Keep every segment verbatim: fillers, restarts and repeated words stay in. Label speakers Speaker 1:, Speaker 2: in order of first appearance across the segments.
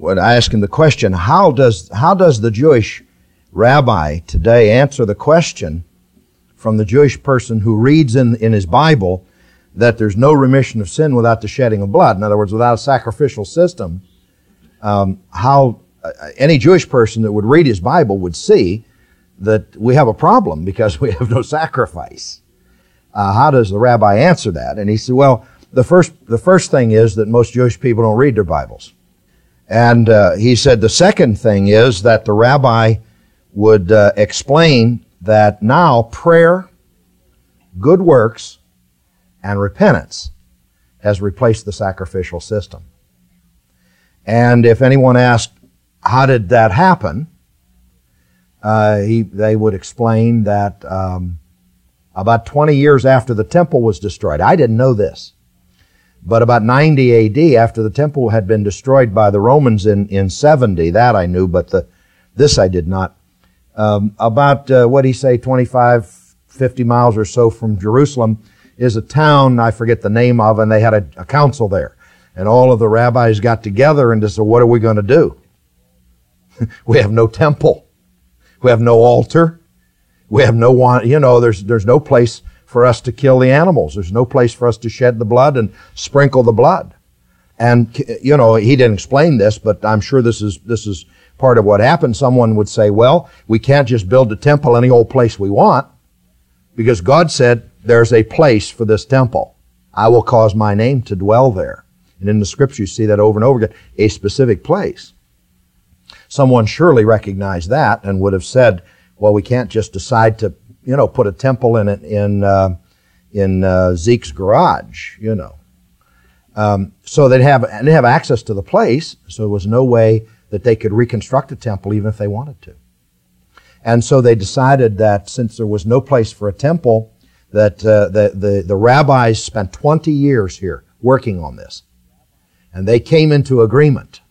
Speaker 1: when I asked him the question, how does how does the Jewish rabbi today answer the question from the Jewish person who reads in, in his Bible that there's no remission of sin without the shedding of blood? In other words, without a sacrificial system, um, how uh, any Jewish person that would read his Bible would see that we have a problem because we have no sacrifice. Uh, how does the rabbi answer that? And he said, well, the first the first thing is that most Jewish people don't read their Bibles. And uh, he said the second thing is that the rabbi would uh, explain that now prayer, good works, and repentance has replaced the sacrificial system. And if anyone asked, how did that happen? Uh, he, they would explain that um, about twenty years after the temple was destroyed, I didn't know this, but about ninety A D, after the temple had been destroyed by the Romans in, in seventy, that I knew, but the, this I did not. Um, about, uh, what did he say, twenty-five, fifty miles or so from Jerusalem is a town, I forget the name of, and they had a, a council there. And all of the rabbis got together and just said, what are we going to do? We have no temple. We have no altar. We have no one, you know, there's, there's no place for us to kill the animals. There's no place for us to shed the blood and sprinkle the blood. And, you know, he didn't explain this, but I'm sure this is, this is part of what happened. Someone would say, well, we can't just build a temple any old place we want, because God said there's a place for this temple. I will cause my name to dwell there. And in the scripture you see that over and over again, a specific place. Someone surely recognized that and would have said, well, we can't just decide to, you know, put a temple in it in uh, in uh, Zeke's garage, you know. Um, so they'd have they'd have access to the place, so there was no way that they could reconstruct a temple even if they wanted to. And so they decided that since there was no place for a temple, that uh, the, the the rabbis spent twenty years here working on this, and they came into agreement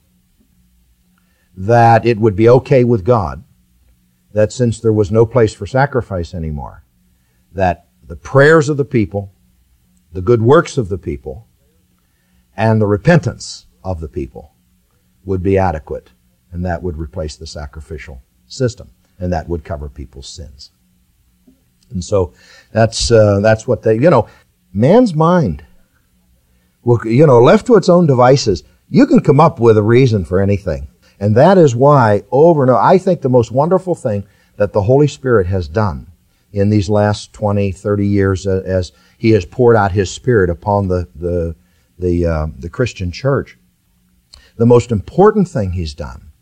Speaker 1: that it would be okay with God that since there was no place for sacrifice anymore, that the prayers of the people, the good works of the people, and the repentance of the people would be adequate, and that would replace the sacrificial system, and that would cover people's sins. And so that's uh, that's what they, you know, man's mind, will, you know, left to its own devices, you can come up with a reason for anything. And that is why, over and over, I think the most wonderful thing that the Holy Spirit has done in these last twenty, thirty years uh, as He has poured out His Spirit upon the the the, uh, the Christian church, the most important thing He's done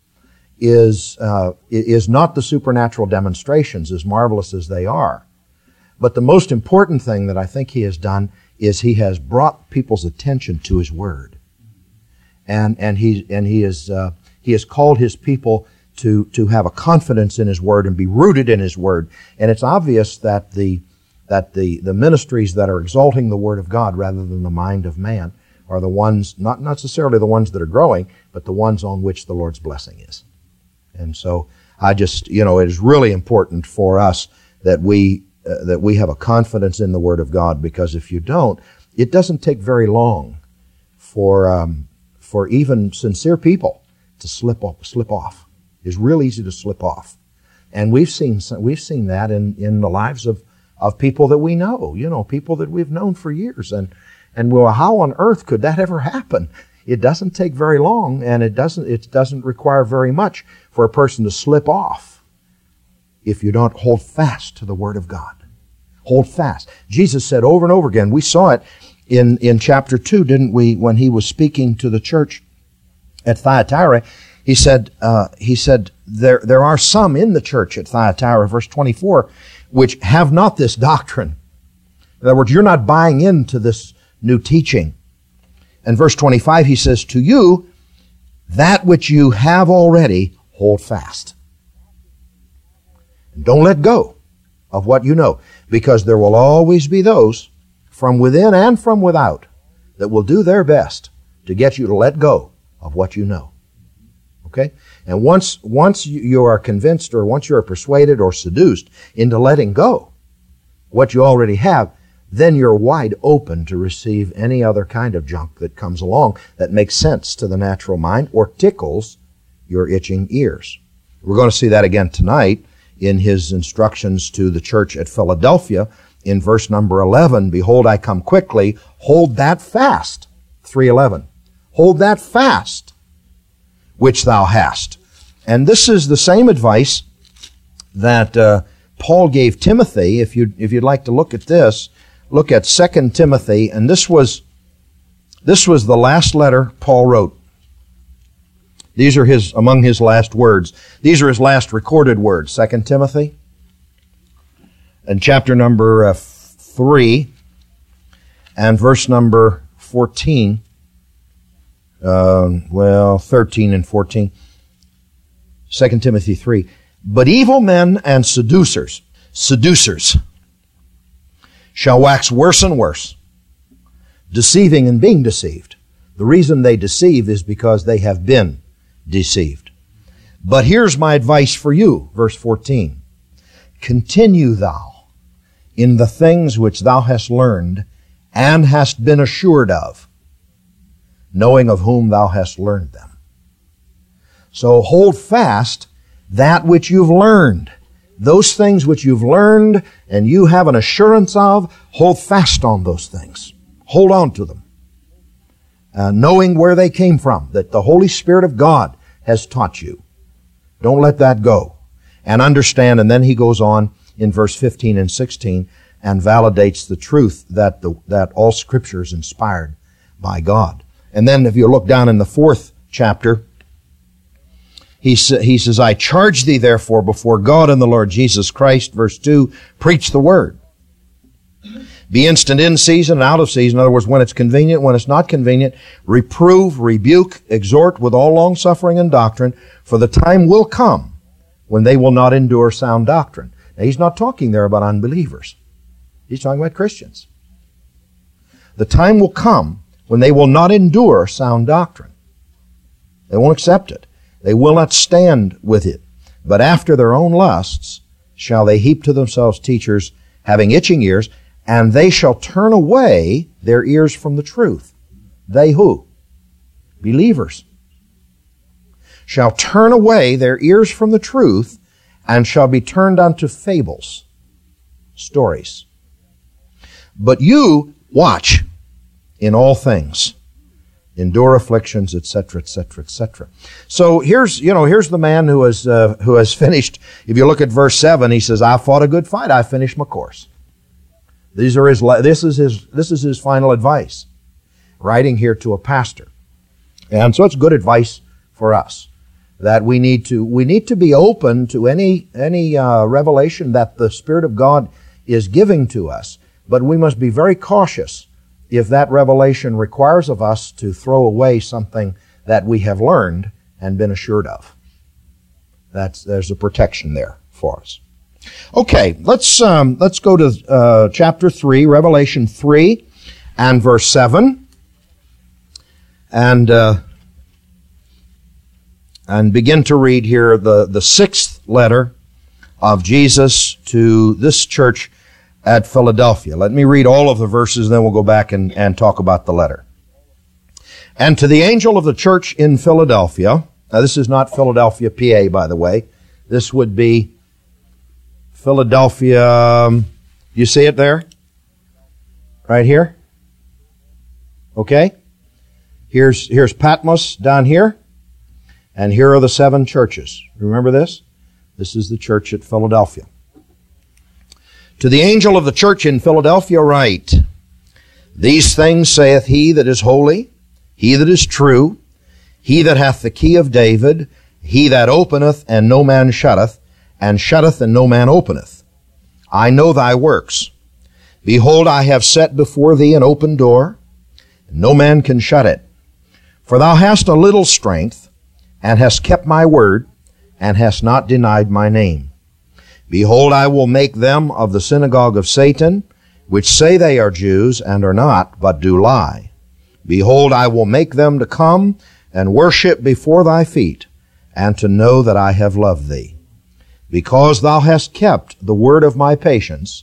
Speaker 1: is uh, is not the supernatural demonstrations, as marvelous as they are, but the most important thing that I think He has done is He has brought people's attention to His Word, and and He and He is. Uh, He has called His people to, to have a confidence in His Word and be rooted in His Word. And it's obvious that the, that the, the ministries that are exalting the Word of God rather than the mind of man are the ones, not necessarily the ones that are growing, but the ones on which the Lord's blessing is. And so I just, you know, it is really important for us that we, uh, that we have a confidence in the Word of God, because if you don't, it doesn't take very long for, um, for even sincere people to slip off, slip off. It's real easy to slip off. And we've seen, we've seen that in, in the lives of, of people that we know, you know, people that we've known for years. And, and well, how on earth could that ever happen? It doesn't take very long, and it doesn't, it doesn't require very much for a person to slip off if you don't hold fast to the Word of God. Hold fast. Jesus said over and over again, we saw it in, in chapter two, didn't we, when He was speaking to the church at Thyatira. He said, uh, he said, there, there are some in the church at Thyatira, verse twenty-four, which have not this doctrine. In other words, you're not buying into this new teaching. And verse twenty-five, he says, to you, that which you have already, hold fast. And don't let go of what you know, because there will always be those from within and from without that will do their best to get you to let go of what you know. Okay? And once once you are convinced, or once you are persuaded or seduced into letting go what you already have, then you're wide open to receive any other kind of junk that comes along that makes sense to the natural mind or tickles your itching ears. We're going to see that again tonight in his instructions to the church at Philadelphia in verse number eleven. Behold, I come quickly. Hold that fast. three eleven. Hold that fast which thou hast. And this is the same advice that uh, Paul gave Timothy. If you if you'd like to look at this, look at Second Timothy, and this was this was the last letter Paul wrote. These are his among his last words. These are his last recorded words. Second Timothy, and chapter number uh, three, and verse number fourteen. Uh, well, thirteen and fourteen. Second Timothy three. But evil men and seducers, seducers, shall wax worse and worse, deceiving and being deceived. The reason they deceive is because they have been deceived. But here's my advice for you, verse fourteen. Continue thou in the things which thou hast learned and hast been assured of, knowing of whom thou hast learned them. So hold fast that which you've learned. Those things which you've learned and you have an assurance of, hold fast on those things. Hold on to them. Uh, knowing where they came from, that the Holy Spirit of God has taught you. Don't let that go. And understand, and then he goes on in verse fifteen and sixteen and validates the truth that the, that all Scripture is inspired by God. And then if you look down in the fourth chapter, He, sa- he says, I charge thee therefore before God and the Lord Jesus Christ, verse two, preach the word. Be instant in season and out of season. In other words, when it's convenient, when it's not convenient, reprove, rebuke, exhort with all longsuffering and doctrine, for the time will come when they will not endure sound doctrine. Now, he's not talking there about unbelievers. He's talking about Christians. The time will come when they will not endure sound doctrine. They won't accept it. They will not stand with it. But after their own lusts shall they heap to themselves teachers having itching ears, and they shall turn away their ears from the truth. They who? Believers. Shall turn away their ears from the truth, and shall be turned unto fables, stories. But you watch in all things, endure afflictions, et cetera, et cetera, et cetera. So here's, you know, here's the man who has uh, who has finished. If you look at verse seven, he says, "I fought a good fight. I finished my course." These are his. This is his. This is his final advice, writing here to a pastor, and so it's good advice for us that we need to we need to be open to any any uh, revelation that the Spirit of God is giving to us, but we must be very cautious if that revelation requires of us to throw away something that we have learned and been assured of. That's there's a protection there for us. Okay, let's um, let's go to uh, chapter three, Revelation three, and verse seven, and uh, and begin to read here the the sixth letter of Jesus to this church at Philadelphia. Let me read all of the verses, then we'll go back and, and talk about the letter. And to the angel of the church in Philadelphia, now this is not Philadelphia, P A, by the way. This would be Philadelphia, um, you see it there? Right here? Okay? Here's, here's Patmos down here, and here are the seven churches. Remember this? This is the church at Philadelphia. To the angel of the church in Philadelphia write, These things saith he that is holy, he that is true, he that hath the key of David, he that openeth and no man shutteth, and shutteth and no man openeth. I know thy works. Behold, I have set before thee an open door, and no man can shut it. For thou hast a little strength, and hast kept my word, and hast not denied my name. Behold, I will make them of the synagogue of Satan, which say they are Jews, and are not, but do lie. Behold, I will make them to come and worship before thy feet, and to know that I have loved thee. Because thou hast kept the word of my patience,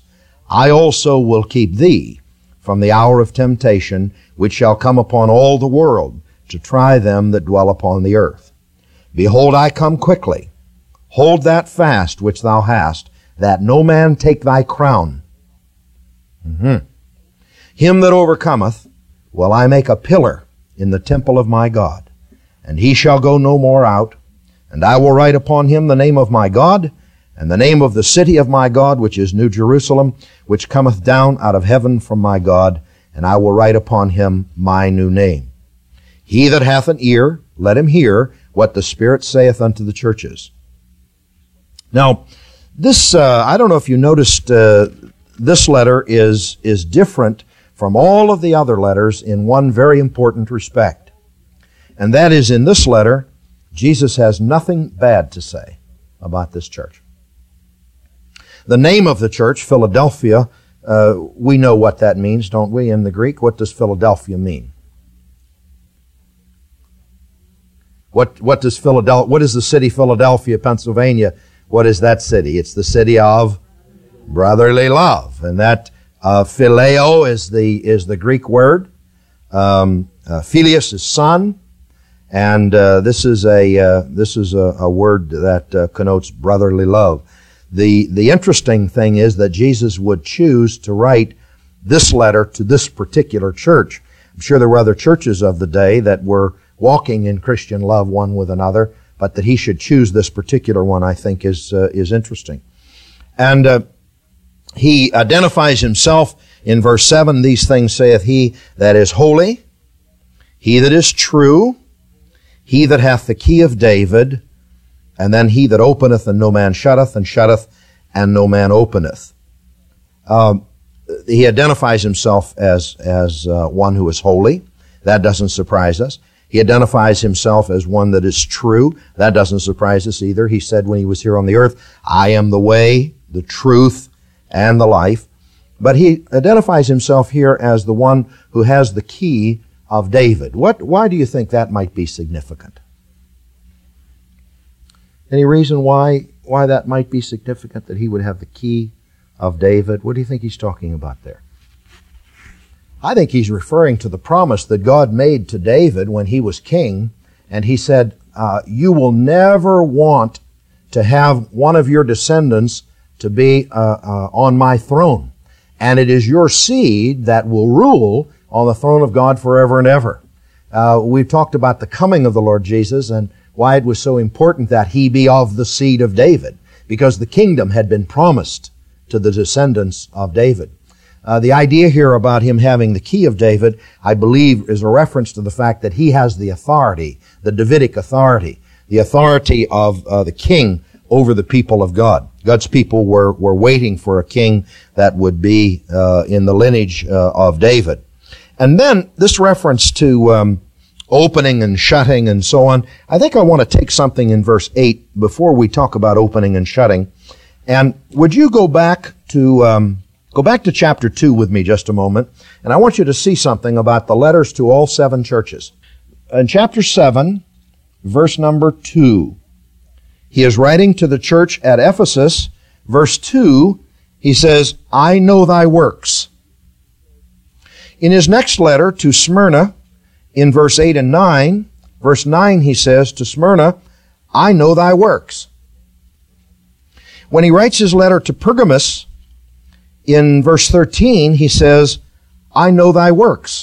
Speaker 1: I also will keep thee from the hour of temptation, which shall come upon all the world, to try them that dwell upon the earth. Behold, I come quickly. Hold that fast which thou hast, that no man take thy crown. Mm-hmm. Him that overcometh will I make a pillar in the temple of my God, and he shall go no more out. And I will write upon him the name of my God, and the name of the city of my God, which is New Jerusalem, which cometh down out of heaven from my God, and I will write upon him my new name. He that hath an ear, let him hear what the Spirit saith unto the churches. Now, this, uh, I don't know if you noticed, uh, this letter is, is different from all of the other letters in one very important respect. And that is, in this letter, Jesus has nothing bad to say about this church. The name of the church, Philadelphia, uh, we know what that means, don't we, in the Greek? What does Philadelphia mean? What, what does Philadelphia, what is the city Philadelphia, Pennsylvania? What is that city? It's the city of brotherly love. And that uh, phileo is the, is the Greek word. Um, uh, Phileus is son. And uh, this is a uh, this is a, a word that uh, connotes brotherly love. The the interesting thing is that Jesus would choose to write this letter to this particular church. I'm sure there were other churches of the day that were walking in Christian love one with another, but that he should choose this particular one, I think, is uh, is interesting. And uh, he identifies himself in verse seven. These things saith he that is holy, he that is true, he that hath the key of David, and then he that openeth and no man shutteth, and shutteth and no man openeth. Um, he identifies himself as as uh, one who is holy. That doesn't surprise us. He identifies himself as one that is true. That doesn't surprise us either. He said when he was here on the earth, I am the way, the truth, and the life. But he identifies himself here as the one who has the key of David. What? Why do you think that might be significant? Any reason why why that might be significant, that he would have the key of David? What do you think he's talking about there? I think he's referring to the promise that God made to David when he was king, and he said, uh, you will never want to have one of your descendants to be uh, uh, on my throne, and it is your seed that will rule on the throne of God forever and ever. Uh, we've talked about the coming of the Lord Jesus and why it was so important that he be of the seed of David, because the kingdom had been promised to the descendants of David. Uh, the idea here about him having the key of David, I believe, is a reference to the fact that he has the authority, the Davidic authority, the authority of uh, the king over the people of God. God's people were, were waiting for a king that would be uh, in the lineage uh, of David. And then this reference to um, opening and shutting and so on, I think I want to take something in verse eight before we talk about opening and shutting. And would you go back to um, go back to chapter two with me just a moment, and I want you to see something about the letters to all seven churches. In chapter seven, verse number two, he is writing to the church at Ephesus. Verse two, he says, I know thy works. In his next letter to Smyrna, in verse eight and nine, verse nine he says to Smyrna, I know thy works. When he writes his letter to Pergamos, in verse thirteen, he says, I know thy works.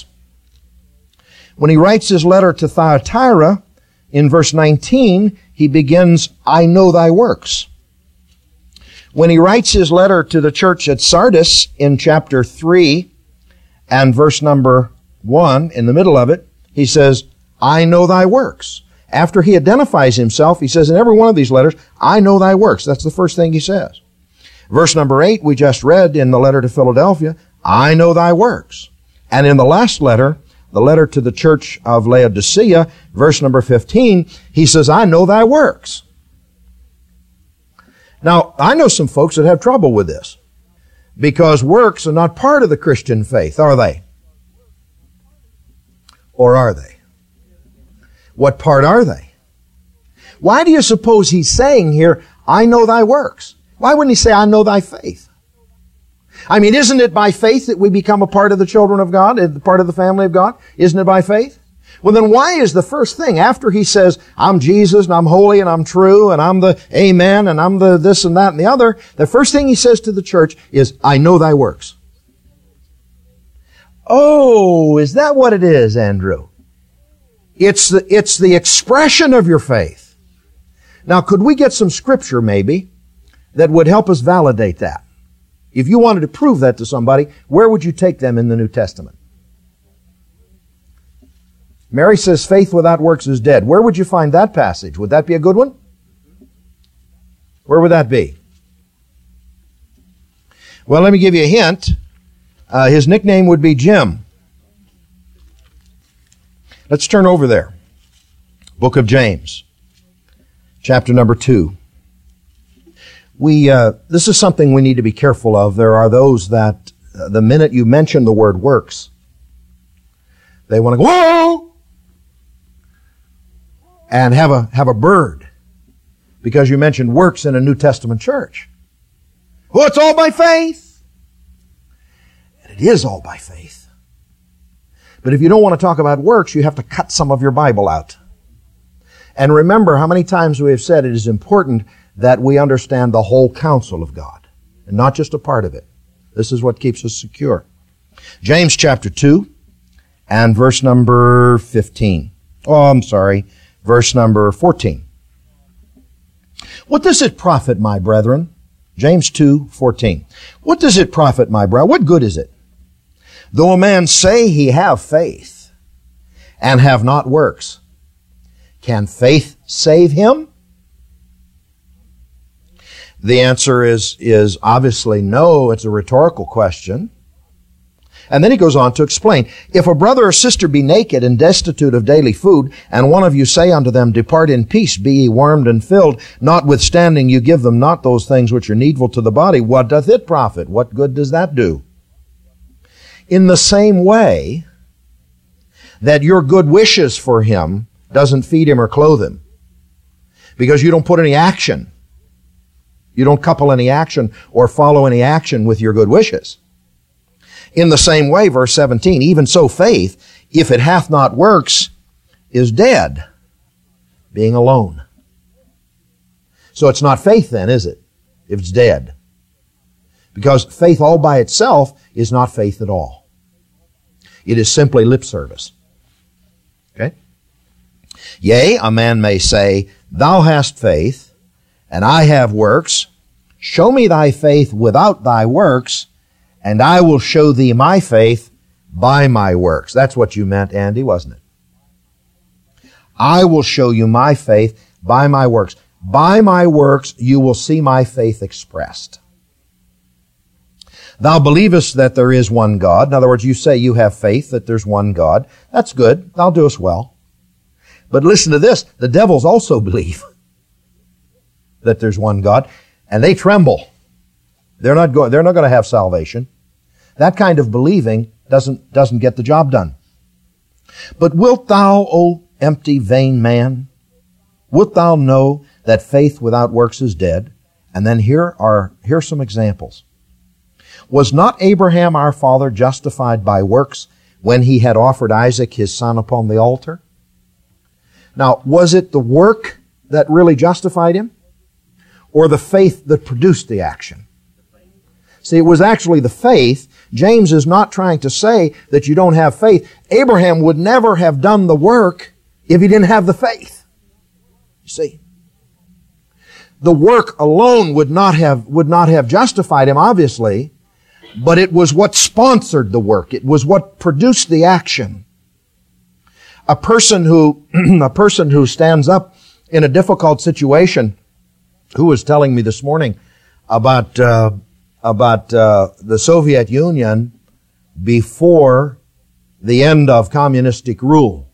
Speaker 1: When he writes his letter to Thyatira, in verse nineteen, he begins, I know thy works. When he writes his letter to the church at Sardis, in chapter three, and verse number one, in the middle of it, he says, I know thy works. After he identifies himself, he says in every one of these letters, I know thy works. That's the first thing he says. Verse number eight, we just read in the letter to Philadelphia, I know thy works. And in the last letter, the letter to the church of Laodicea, verse number fifteen, he says, I know thy works. Now, I know some folks that have trouble with this, because works are not part of the Christian faith, are they? Or are they? What part are they? Why do you suppose he's saying here, I know thy works? Why wouldn't he say, I know thy faith? I mean, isn't it by faith that we become a part of the children of God, a part of the family of God? Isn't it by faith? Well, then why is the first thing after he says, I'm Jesus and I'm holy and I'm true and I'm the amen and I'm the this and that and the other, the first thing he says to the church is, I know thy works. Oh, is that what it is, Andrew? It's the, it's the expression of your faith. Now, could we get some scripture maybe that would help us validate that? If you wanted to prove that to somebody, where would you take them in the New Testament? Mary says faith without works is dead. Where would you find that passage? Would that be a good one? Where would that be? Well, let me give you a hint. Uh, his nickname would be Jim. Let's turn over there. Book of James, chapter number two. We, uh, this is something we need to be careful of. There are those that uh, the minute you mention the word works, they want to go, whoa! And have a, have a bird because you mentioned works in a New Testament church. Well, it's all by faith. And it is all by faith. But if you don't want to talk about works, you have to cut some of your Bible out. And remember how many times we have said it is important that we understand the whole counsel of God and not just a part of it. This is what keeps us secure. James chapter two and verse number fifteen. Oh, I'm sorry. Verse number fourteen. What does it profit, my brethren? James two fourteen. What does it profit, my brethren? What good is it? Though a man say he have faith and have not works, can faith save him? The answer is, is obviously no. It's a rhetorical question. And then he goes on to explain, if a brother or sister be naked and destitute of daily food, and one of you say unto them, depart in peace, be ye warmed and filled, notwithstanding you give them not those things which are needful to the body, what doth it profit? What good does that do? In the same way that your good wishes for him doesn't feed him or clothe him, because you don't put any action, you don't couple any action or follow any action with your good wishes. In the same way, verse seventeen, even so faith, if it hath not works, is dead, being alone. So it's not faith then, is it? If it's dead. Because faith all by itself is not faith at all. It is simply lip service. Okay? Yea, a man may say, thou hast faith, and I have works. Show me thy faith without thy works, and I will show thee my faith by my works. That's what you meant, Andy, wasn't it? I will show you my faith by my works. By my works you will see my faith expressed. Thou believest that there is one God. In other words, you say you have faith that there's one God. That's good. That'll do us well. But listen to this. The devils also believe that there's one God, and they tremble. They're not going, they're not going to have salvation. That kind of believing doesn't, doesn't get the job done. But wilt thou, O empty, vain man, wilt thou know that faith without works is dead? And then here are, here are some examples. Was not Abraham our father justified by works when he had offered Isaac his son upon the altar? Now, was it the work that really justified him, or the faith that produced the action? See, it was actually the faith. James is not trying to say that you don't have faith. Abraham would never have done the work if he didn't have the faith. You see, the work alone would not have, would not have justified him, obviously, but it was what sponsored the work. It was what produced the action. A person who, a person who stands up in a difficult situation, who was telling me this morning about, uh, about uh, the Soviet Union before the end of communistic rule,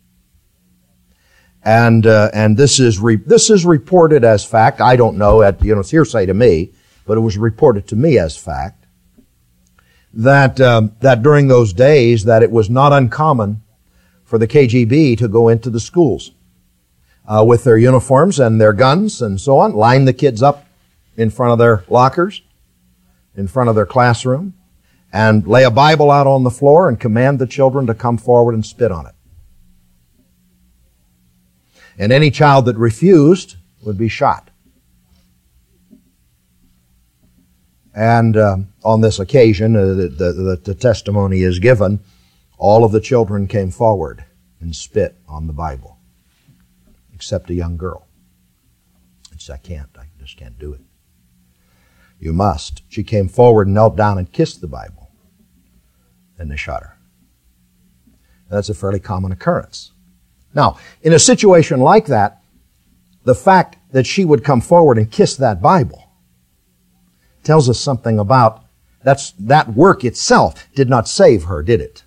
Speaker 1: and uh, and this is re- this is reported as fact. I don't know, at, you know, it's hearsay to me, but it was reported to me as fact that um, that during those days that it was not uncommon for the K G B to go into the schools uh, with their uniforms and their guns and so on, line the kids up in front of their lockers, in front of their classroom and lay a Bible out on the floor and command the children to come forward and spit on it. And any child that refused would be shot. And uh, on this occasion, uh, the, the, the testimony is given, all of the children came forward and spit on the Bible, except a young girl. And she said, I can't, I just can't do it. You must. She came forward and knelt down and kissed the Bible. And they shot her. That's a fairly common occurrence. Now, in a situation like that, the fact that she would come forward and kiss that Bible tells us something about that's, that work itself did not save her, did it?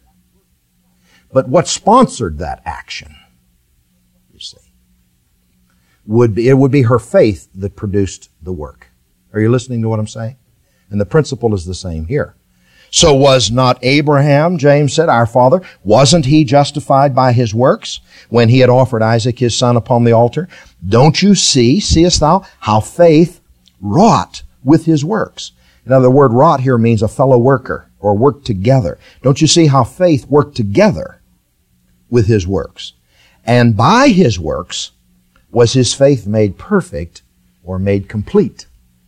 Speaker 1: But what sponsored that action, you see, would be, it would be her faith that produced the work. Are you listening to what I'm saying? And the principle is the same here. So was not Abraham, James said, our father, wasn't he justified by his works when he had offered Isaac his son upon the altar? Don't you see, seest thou, how faith wrought with his works? Now the word wrought here means a fellow worker or work together. Don't you see how faith worked together with his works? And by his works was his faith made perfect or made complete.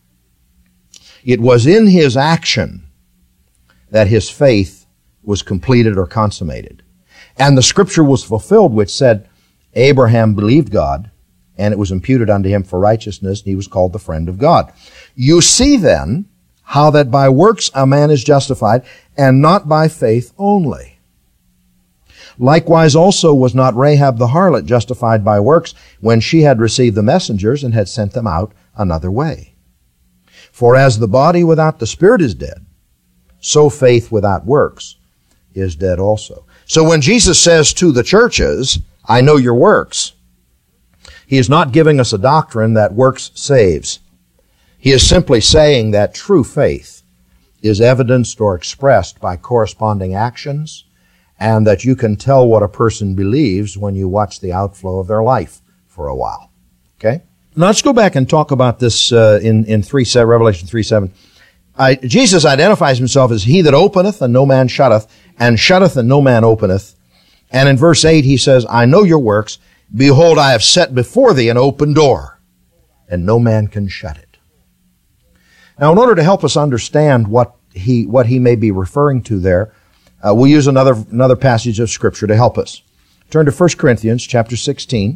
Speaker 1: It was in his action that his faith was completed or consummated. And the scripture was fulfilled which said, Abraham believed God, and it was imputed unto him for righteousness, and he was called the friend of God. You see then how that by works a man is justified, and not by faith only. Likewise also was not Rahab the harlot justified by works when she had received the messengers and had sent them out another way. For as the body without the spirit is dead, so faith without works is dead also. So when Jesus says to the churches, I know your works, he is not giving us a doctrine that works saves. He is simply saying that true faith is evidenced or expressed by corresponding actions, and that you can tell what a person believes when you watch the outflow of their life for a while. Okay? Now let's go back and talk about this uh, in, in three, Revelation three seven. I, Jesus identifies himself as he that openeth and no man shutteth, and shutteth and no man openeth. And in verse eight he says, I know your works. Behold, I have set before thee an open door, and no man can shut it. Now, in order to help us understand what he what he may be referring to there, uh, we'll use another another passage of Scripture to help us. Turn to First Corinthians chapter sixteen.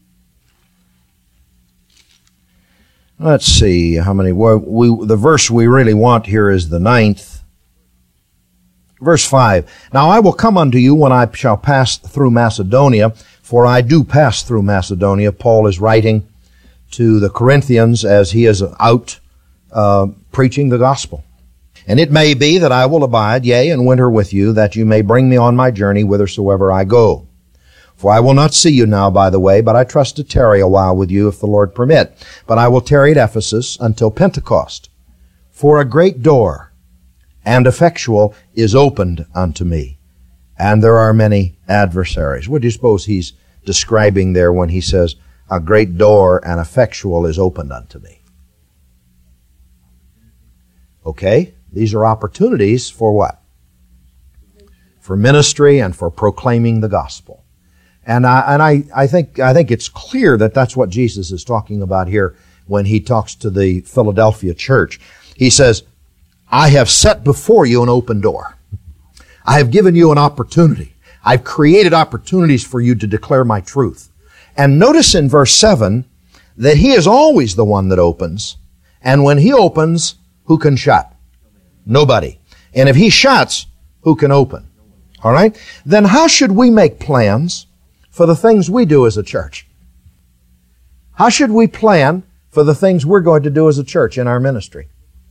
Speaker 1: Let's see how many. Well, we, the verse we really want here is the ninth. Verse five. Now I will come unto you when I shall pass through Macedonia, for I do pass through Macedonia. Paul is writing to the Corinthians as he is out uh, preaching the gospel. And it may be that I will abide, yea, and winter with you, that you may bring me on my journey whithersoever I go. For I will not see you now by the way, but I trust to tarry a while with you if the Lord permit. But I will tarry at Ephesus until Pentecost. For a great door and effectual is opened unto me, and there are many adversaries. What do you suppose he's describing there when he says, a great door and effectual is opened unto me? Okay, these are opportunities for what? For ministry and for proclaiming the gospel. And I, and I, I think, I think it's clear that that's what Jesus is talking about here when he talks to the Philadelphia church. He says, I have set before you an open door. I have given you an opportunity. I've created opportunities for you to declare my truth. And notice in verse seven that he is always the one that opens. And when he opens, who can shut? Nobody. And if he shuts, who can open? All right? Then how should we make plans for the things we do as a church? How should we plan for the things we're going to do as a church in our ministry?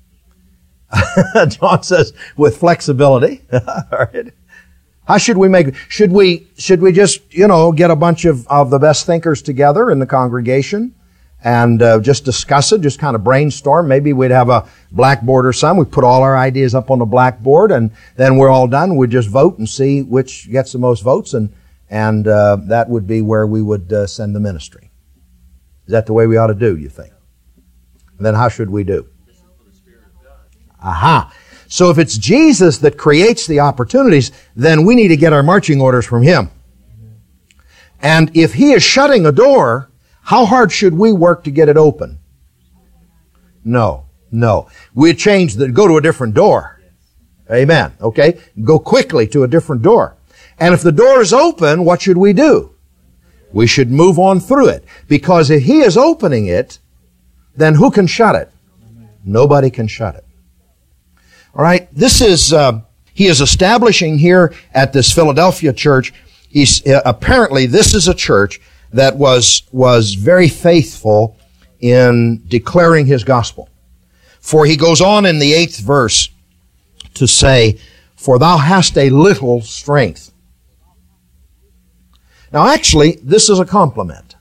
Speaker 1: John says, with flexibility. All right. How should we make, should we, should we just, you know, get a bunch of, of the best thinkers together in the congregation and uh, just discuss it, just kind of brainstorm? Maybe we'd have a blackboard or something. We'd put all our ideas up on the blackboard, and then we're all done. We'd just vote and see which gets the most votes, and, and uh, that would be where we would uh, send the ministry. Is that the way we ought to do, you think? And then how should we do? Aha. So if it's Jesus that creates the opportunities, then we need to get our marching orders from Him. And if He is shutting a door, how hard should we work to get it open? No, no. We change the, go to a different door. Amen. Okay? Go quickly to a different door. And if the door is open, what should we do? We should move on through it. Because if He is opening it, then who can shut it? Nobody can shut it. All right? This is, uh, He is establishing here at this Philadelphia church. He's, uh, apparently this is a church that was, was very faithful in declaring His gospel. For he goes on in the eighth verse to say, for thou hast a little strength. Now actually, this is a compliment.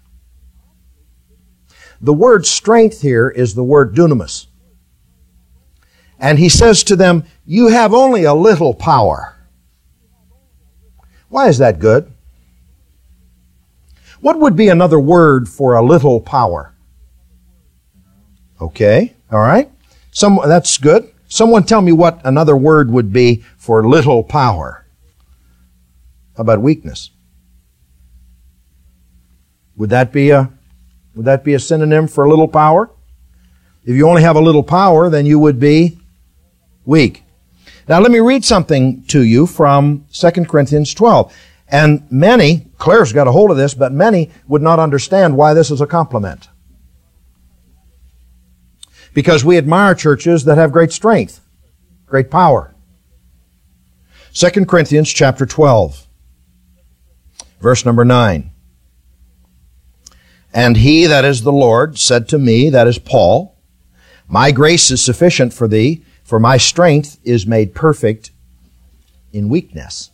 Speaker 1: The word strength here is the word dunamis. And he says to them, you have only a little power. Why is that good? What would be another word for a little power? Okay, all right. Some, that's good. Someone tell me what another word would be for little power. How about weakness? Would that be a, would that be a synonym for little power? If you only have a little power, then you would be weak. Now let me read something to you from Second Corinthians twelve. And many, Claire's got a hold of this, but many would not understand why this is a compliment. Because we admire churches that have great strength, great power. Second Corinthians chapter twelve, verse number nine. And he, that is the Lord, said to me, that is Paul, my grace is sufficient for thee, for my strength is made perfect in weakness.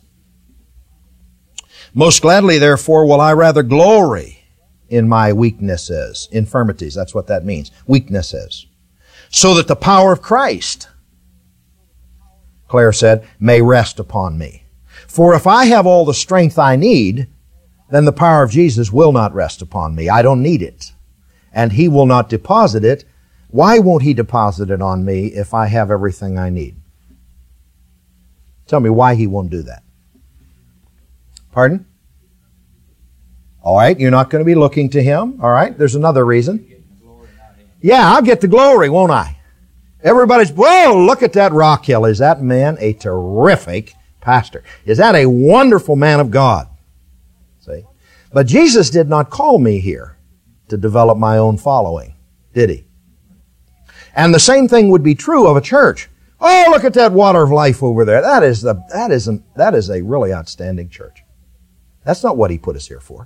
Speaker 1: Most gladly, therefore, will I rather glory in my weaknesses, infirmities. That's what that means, weaknesses. So that the power of Christ, Claire said, may rest upon me. For if I have all the strength I need, then the power of Jesus will not rest upon me. I don't need it. And He will not deposit it. Why won't He deposit it on me if I have everything I need? Tell me why He won't do that. Pardon? All right, you're not going to be looking to Him. All right, there's another reason. Yeah, I'll get the glory, won't I? Everybody's, whoa, look at that Rock Hill. Is that man a terrific pastor? Is that a wonderful man of God? See? But Jesus did not call me here to develop my own following, did He? And the same thing would be true of a church. Oh, look at that Water of Life over there. That is the, that is a, that is a really outstanding church. That's not what He put us here for.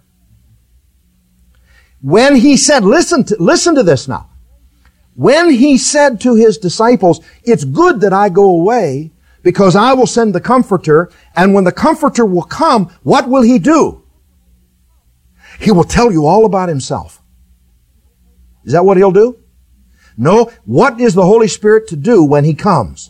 Speaker 1: When He said, listen to, listen to this now. When He said to His disciples, it's good that I go away because I will send the Comforter, and when the Comforter will come, what will He do? He will tell you all about Himself. Is that what He'll do? No. What is the Holy Spirit to do when He comes?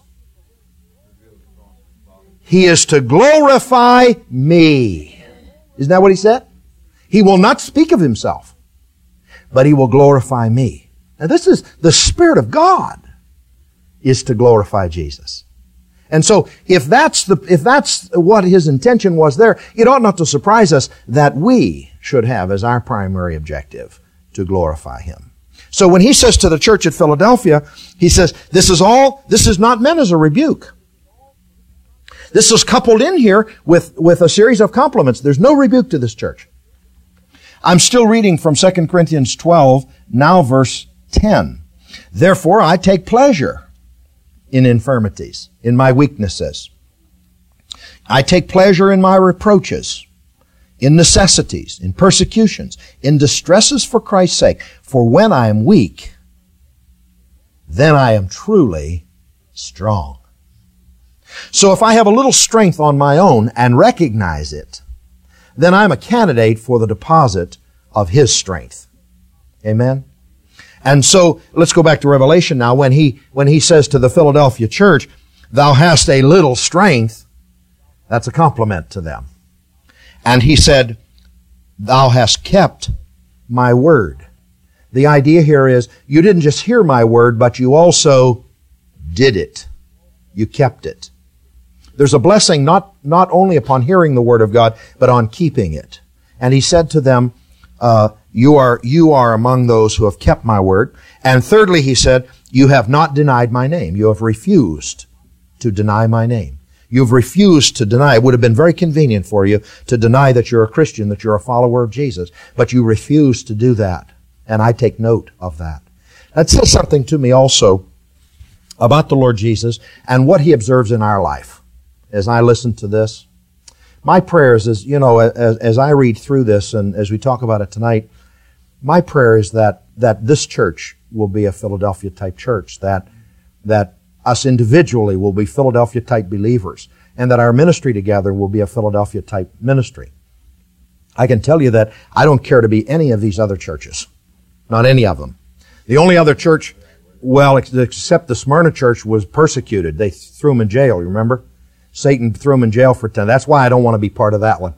Speaker 1: He is to glorify me. Isn't that what He said? He will not speak of Himself, but He will glorify me. Now this is the Spirit of God is to glorify Jesus. And so if that's the, if that's what His intention was there, it ought not to surprise us that we should have as our primary objective to glorify Him. So when He says to the church at Philadelphia, He says, this is all, this is not meant as a rebuke. This is coupled in here with, with a series of compliments. There's no rebuke to this church. I'm still reading from Second Corinthians twelve, now verse ten. Therefore, I take pleasure in infirmities, in my weaknesses. I take pleasure in my reproaches, in necessities, in persecutions, in distresses for Christ's sake. For when I am weak, then I am truly strong. So if I have a little strength on my own and recognize it, then I'm a candidate for the deposit of His strength. Amen? And so, let's go back to Revelation now. When he, when he says to the Philadelphia church, thou hast a little strength, that's a compliment to them. And he said, thou hast kept my word. The idea here is, you didn't just hear my word, but you also did it. You kept it. There's a blessing not, not only upon hearing the Word of God, but on keeping it. And he said to them, uh, you are, you are among those who have kept my word. And thirdly, he said, you have not denied my name. You have refused to deny my name. You've refused to deny. It would have been very convenient for you to deny that you're a Christian, that you're a follower of Jesus. But you refuse to do that. And I take note of that. That says something to me also about the Lord Jesus and what he observes in our life. As I listen to this, my prayers is, you know, as, as I read through this and as we talk about it tonight, my prayer is that, that this church will be a Philadelphia type church, that, that us individually will be Philadelphia type believers, and that our ministry together will be a Philadelphia type ministry. I can tell you that I don't care to be any of these other churches. Not any of them. The only other church, well, except the Smyrna church, was persecuted. They threw them in jail, you remember? Satan threw them in jail for ten. That's why I don't want to be part of that one.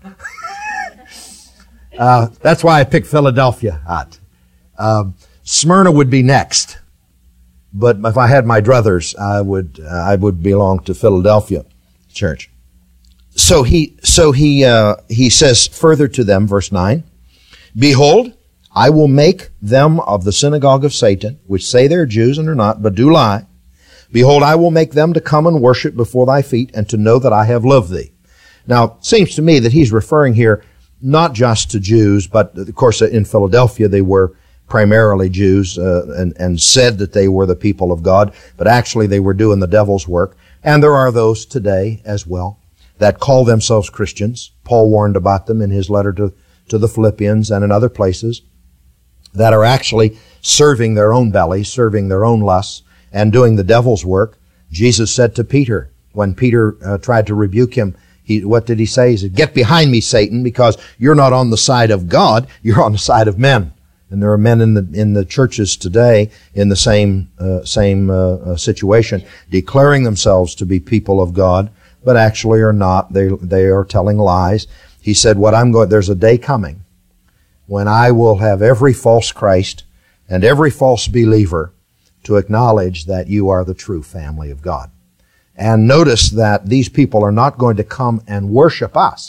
Speaker 1: uh, that's why I picked Philadelphia out. Uh, Smyrna would be next. But if I had my druthers, I would uh, I would belong to Philadelphia church. So he so he uh, he says further to them, verse nine, behold, I will make them of the synagogue of Satan, which say they're Jews and are not, but do lie. Behold, I will make them to come and worship before thy feet, and to know that I have loved thee. Now, it seems to me that he's referring here not just to Jews, but of course in Philadelphia they were primarily Jews, uh, and, and said that they were the people of God, but actually they were doing the devil's work. And there are those today as well that call themselves Christians. Paul warned about them in his letter to, to the Philippians and in other places, that are actually serving their own bellies, serving their own lusts, and doing the devil's work. Jesus said to Peter, when Peter uh, tried to rebuke him, he, what did he say? He said, get behind me, Satan, because you're not on the side of God, you're on the side of men. And there are men in the in the churches today in the same uh, same uh, uh, situation, declaring themselves to be people of God, but actually are not. They they are telling lies. He said, "What I'm going, there's a day coming when I will have every false Christ and every false believer to acknowledge that you are the true family of God." And notice that these people are not going to come and worship us.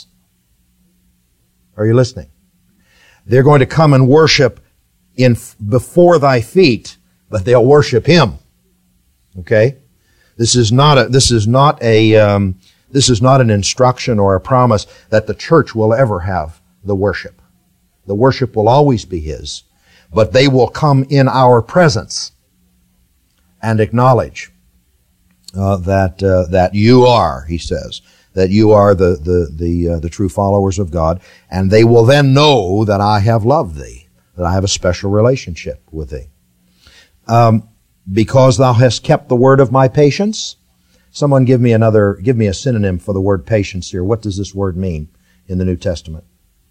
Speaker 1: Are you listening? They're going to come and worship in before thy feet, but they'll worship him. Okay? This is not a, this is not a, um, this is not an instruction or a promise that the church will ever have the worship. The worship will always be his, but they will come in our presence and acknowledge uh, that uh, that you are, he says, that you are the the the uh, the true followers of God, and they will then know that I have loved thee, that I have a special relationship with thee. Um, because thou hast kept the word of my patience. Someone give me another, give me a synonym for the word patience here. What does this word mean in the New Testament?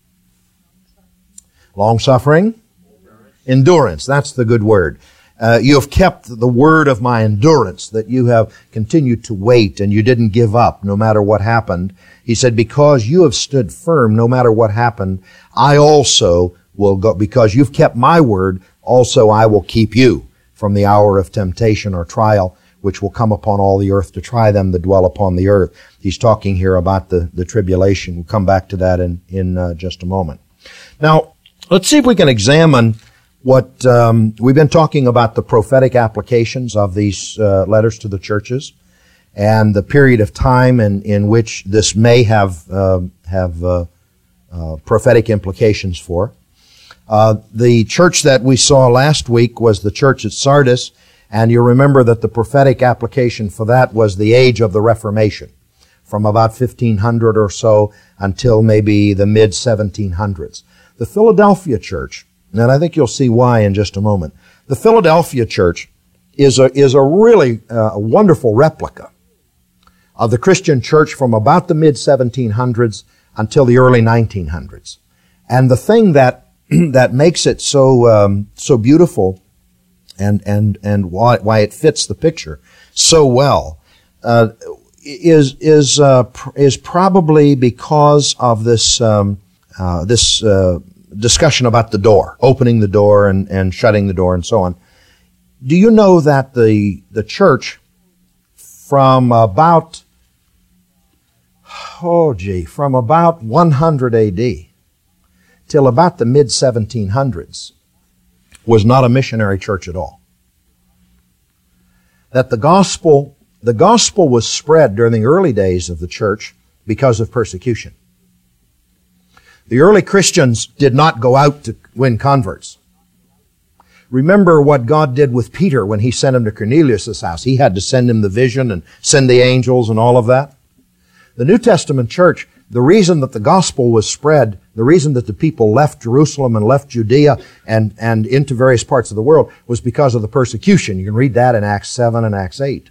Speaker 1: Long-suffering? Endurance. That's the good word. Uh, you have kept the word of my endurance, that you have continued to wait and you didn't give up no matter what happened. He said, because you have stood firm no matter what happened, I also will go, because you've kept my word, also I will keep you from the hour of temptation or trial, which will come upon all the earth to try them that dwell upon the earth. He's talking here about the, the tribulation. We'll come back to that in, in uh, just a moment. Now, let's see if we can examine what, um, we've been talking about the prophetic applications of these uh, letters to the churches and the period of time in, in which this may have, uh, have, uh, uh, prophetic implications for. Uh, the church that we saw last week was the church at Sardis, and you remember that the prophetic application for that was the age of the Reformation, from about fifteen hundred or so until maybe the mid seventeen hundreds. The Philadelphia church, and I think you'll see why in just a moment, the Philadelphia church is a, is a really uh, a wonderful replica of the Christian church from about the mid seventeen hundreds until the early nineteen hundreds. And the thing that that makes it so um, so beautiful, and and and why why it fits the picture so well, uh, is is uh, pr- is probably because of this um, uh, this uh, discussion about the door, opening the door and and shutting the door and so on. Do you know that the the church from about, oh gee, from about one hundred A D till about the mid seventeen hundreds was not a missionary church at all. That the gospel, the gospel was spread during the early days of the church because of persecution. The early Christians did not go out to win converts. Remember what God did with Peter when he sent him to Cornelius' house. He had to send him the vision and send the angels and all of that. The New Testament church, the reason that the gospel was spread, the reason that the people left Jerusalem and left Judea and, and into various parts of the world was because of the persecution. You can read that in Acts seven and Acts eight.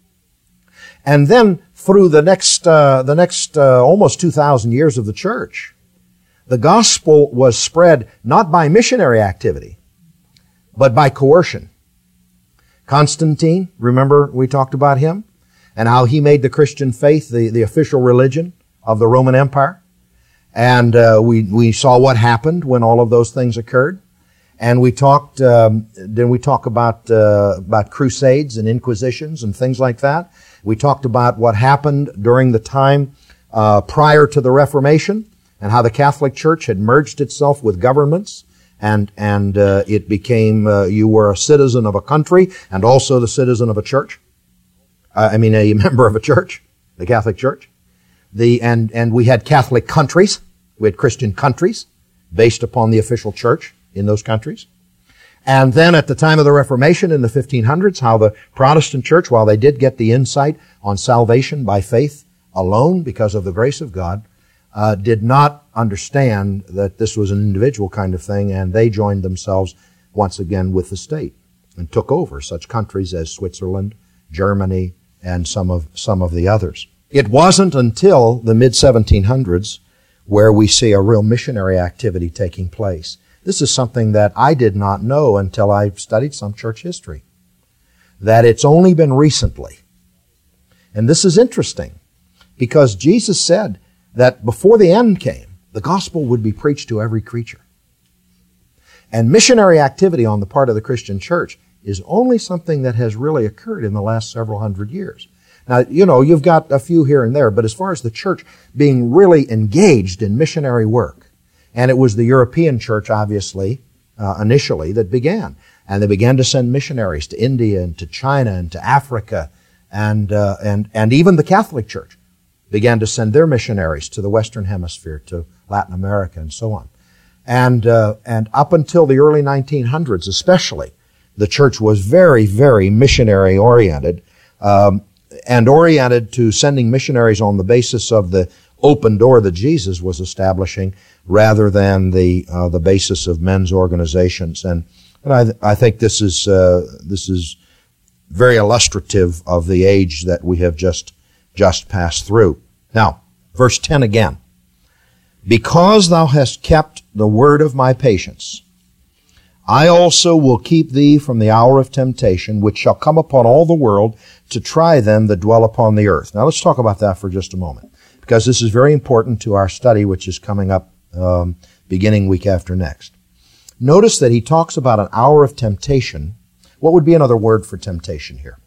Speaker 1: And then through the next, uh, the next uh, almost two thousand years of the church, the gospel was spread not by missionary activity, but by coercion. Constantine, remember we talked about him? And how he made the Christian faith the, the official religion of the Roman Empire. And uh, we, we saw what happened when all of those things occurred. And we talked, um, then we talk about, uh, about crusades and inquisitions and things like that. We talked about what happened during the time uh, prior to the Reformation and how the Catholic Church had merged itself with governments. And, and uh, it became, uh, you were a citizen of a country and also the citizen of a church. Uh, I mean, a member of a church, the Catholic Church. The, and, and we had Catholic countries. We had Christian countries based upon the official church in those countries. And then at the time of the Reformation in the fifteen hundreds, how the Protestant church, while they did get the insight on salvation by faith alone because of the grace of God, uh, did not understand that this was an individual kind of thing, and they joined themselves once again with the state and took over such countries as Switzerland, Germany, and some of, some of the others. It wasn't until the mid seventeen hundreds where we see a real missionary activity taking place. This is something that I did not know until I studied some church history. That it's only been recently. And this is interesting because Jesus said that before the end came, the gospel would be preached to every creature. And missionary activity on the part of the Christian church is only something that has really occurred in the last several hundred years. Now, you know, you've got a few here and there, but as far as the church being really engaged in missionary work, and it was the European church, obviously, uh, initially, that began. And they began to send missionaries to India and to China and to Africa, and, uh, and, and even the Catholic Church began to send their missionaries to the Western Hemisphere, to Latin America, and so on. And, uh, and up until the early nineteen hundreds, especially, the church was very, very missionary-oriented, um, and oriented to sending missionaries on the basis of the open door that Jesus was establishing, rather than the uh, the basis of men's organizations. And, and I, th- I think this is uh, this is very illustrative of the age that we have just just passed through. Now, verse ten again. Because thou hast kept the word of my patience, I also will keep thee from the hour of temptation, which shall come upon all the world to try them that dwell upon the earth. Now let's talk about that for just a moment, because this is very important to our study, which is coming up um, beginning week after next. Notice that he talks about an hour of temptation. What would be another word for temptation here?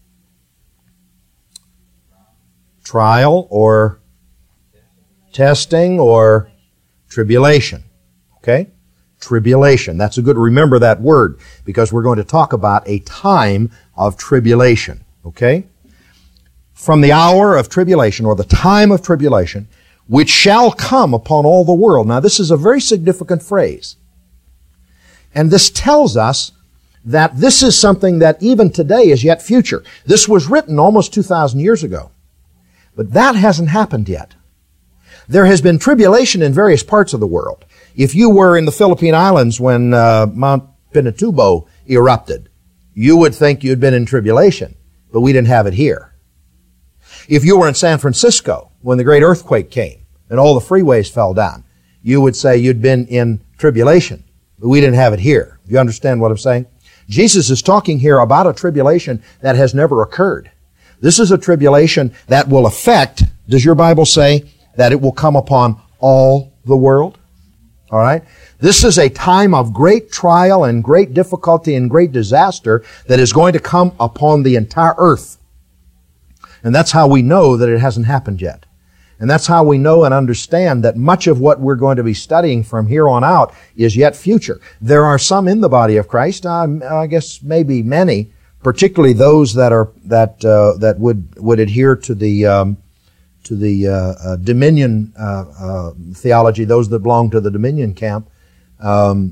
Speaker 1: Trial or testing or tribulation. Okay? Tribulation. That's a good, remember that word, because we're going to talk about a time of tribulation. Okay? From the hour of tribulation, or the time of tribulation, which shall come upon all the world. Now, this is a very significant phrase. And this tells us that this is something that even today is yet future. This was written almost two thousand years ago. But that hasn't happened yet. There has been tribulation in various parts of the world. If you were in the Philippine Islands when uh, Mount Pinatubo erupted, you would think you'd been in tribulation, but we didn't have it here. If you were in San Francisco when the great earthquake came and all the freeways fell down, you would say you'd been in tribulation, but we didn't have it here. Do you understand what I'm saying? Jesus is talking here about a tribulation that has never occurred. This is a tribulation that will affect, does your Bible say, that it will come upon all the world? All right? This is a time of great trial and great difficulty and great disaster that is going to come upon the entire earth. And that's how we know that it hasn't happened yet. And that's how we know and understand that much of what we're going to be studying from here on out is yet future. There are some in the body of Christ, uh, I guess maybe many, particularly those that are that uh, that would would adhere to the um, to the uh, uh, Dominion uh, uh, theology, those that belong to the Dominion camp, um,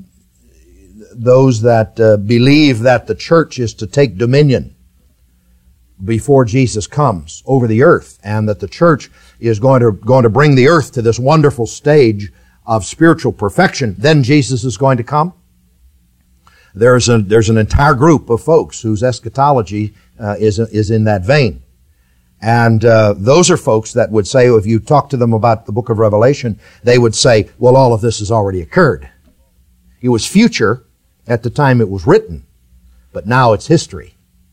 Speaker 1: those that uh, believe that the church is to take dominion before Jesus comes over the earth, and that the church is going to going to bring the earth to this wonderful stage of spiritual perfection. Then Jesus is going to come. There's a there's an entire group of folks whose eschatology uh, is is in that vein, and uh, those are folks that would say, if you talk to them about the book of Revelation, they would say, "Well, all of this has already occurred. It was future at the time it was written, but now it's history."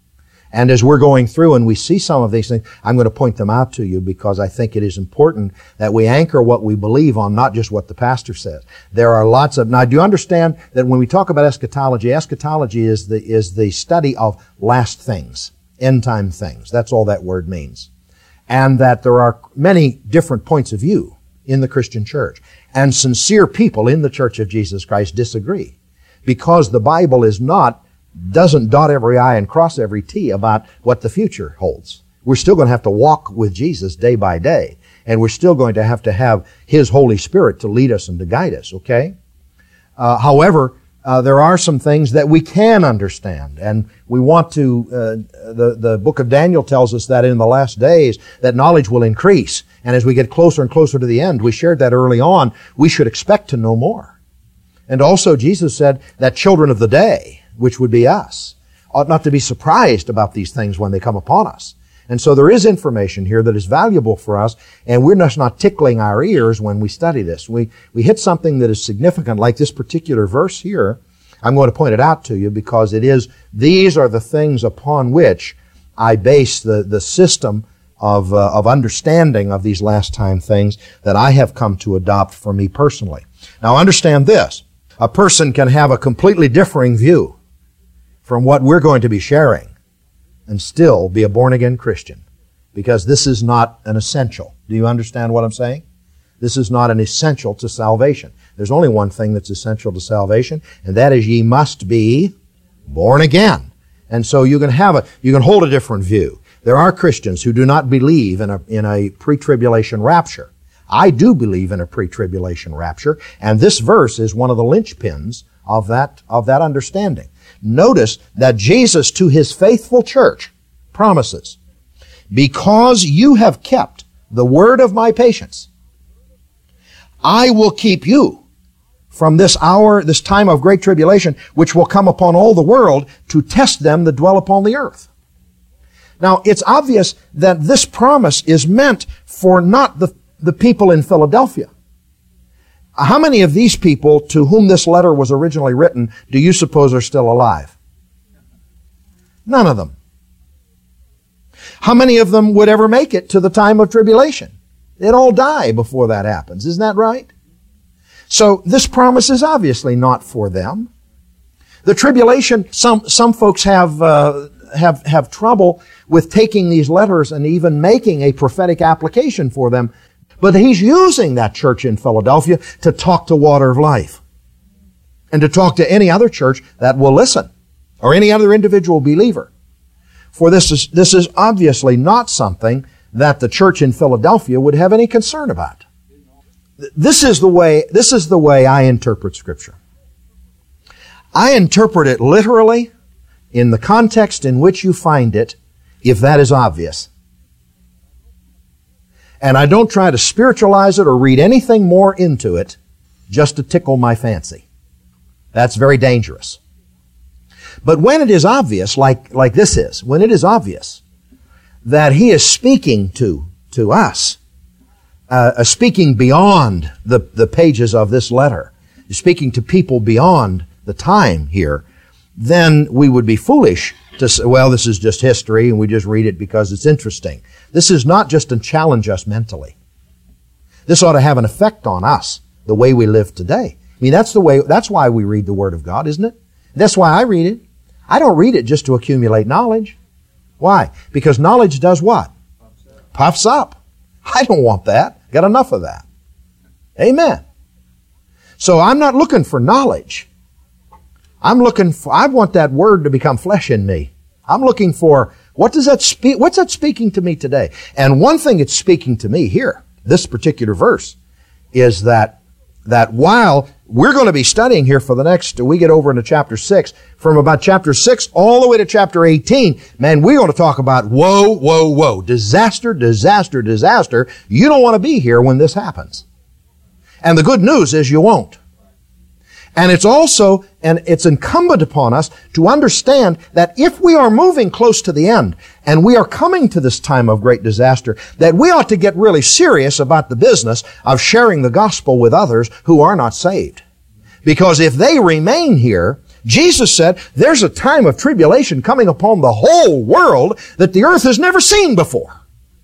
Speaker 1: And as we're going through and we see some of these things, I'm going to point them out to you because I think it is important that we anchor what we believe on, not just what the pastor says. There are lots of, now do you understand that when we talk about eschatology, eschatology is the, is the study of last things, end time things. That's all that word means. And that there are many different points of view in the Christian church. And sincere people in the Church of Jesus Christ disagree. Because the Bible is not doesn't dot every I and cross every T about what the future holds. We're still going to have to walk with Jesus day by day. And we're still going to have to have His Holy Spirit to lead us and to guide us, okay? Uh, however, uh, there are some things that we can understand. And we want to, uh, the, the book of Daniel tells us that in the last days that knowledge will increase. And as we get closer and closer to the end, we shared that early on, we should expect to know more. And also Jesus said that children of the day, which would be us, ought not to be surprised about these things when they come upon us. And so there is information here that is valuable for us, and we're just not tickling our ears when we study this. We, we hit something that is significant, like this particular verse here. I'm going to point it out to you because it is, these are the things upon which I base the, the system of, uh, of understanding of these last time things that I have come to adopt for me personally. Now understand this. A person can have a completely differing view from what we're going to be sharing and still be a born-again Christian, because this is not an essential. Do you understand what I'm saying? This is not an essential to salvation. There's only one thing that's essential to salvation, and that is ye must be born again. And so you can have a, you can hold a different view. There are Christians who do not believe in a, in a pre-tribulation rapture. I do believe in a pre-tribulation rapture, and this verse is one of the linchpins of that, of that understanding. Notice that Jesus to His faithful church promises, because you have kept the word of my patience, I will keep you from this hour, this time of great tribulation, which will come upon all the world to test them that dwell upon the earth. Now, it's obvious that this promise is meant for not the, the people in Philadelphia. How many of these people to whom this letter was originally written do you suppose are still alive? None of them. How many of them would ever make it to the time of tribulation? They'd all die before that happens. Isn't that right? So this promise is obviously not for them. The tribulation, some some folks have uh, have have trouble with taking these letters and even making a prophetic application for them. But He's using that church in Philadelphia to talk to Water of Life and to talk to any other church that will listen, or any other individual believer. For this is, this is obviously not something that the church in Philadelphia would have any concern about. This is the way, this is the way I interpret Scripture. I interpret it literally in the context in which you find it, if that is obvious. And I don't try to spiritualize it or read anything more into it just to tickle my fancy. That's very dangerous. But when it is obvious, like, like this is, when it is obvious that He is speaking to, to us, uh, speaking beyond the, the pages of this letter, speaking to people beyond the time here, then we would be foolish to say, well, this is just history and we just read it because it's interesting. This is not just to challenge us mentally. This ought to have an effect on us, the way we live today. I mean, that's the way, that's why we read the Word of God, isn't it? That's why I read it. I don't read it just to accumulate knowledge. Why? Because knowledge does what? puffs up. I don't want that. Got enough of that. Amen. So I'm not looking for knowledge. I'm looking for, I want that word to become flesh in me. I'm looking for, what does that speak, what's that speaking to me today? And one thing it's speaking to me here, this particular verse, is that, that while we're going to be studying here for the next, we get over into chapter six, from about chapter six all the way to chapter eighteen, man, we're going to talk about woe, woe, woe, disaster, disaster, disaster. You don't want to be here when this happens. And the good news is you won't. And it's also, and it's incumbent upon us to understand that if we are moving close to the end, and we are coming to this time of great disaster, that we ought to get really serious about the business of sharing the gospel with others who are not saved. Because if they remain here, Jesus said, there's a time of tribulation coming upon the whole world that the earth has never seen before.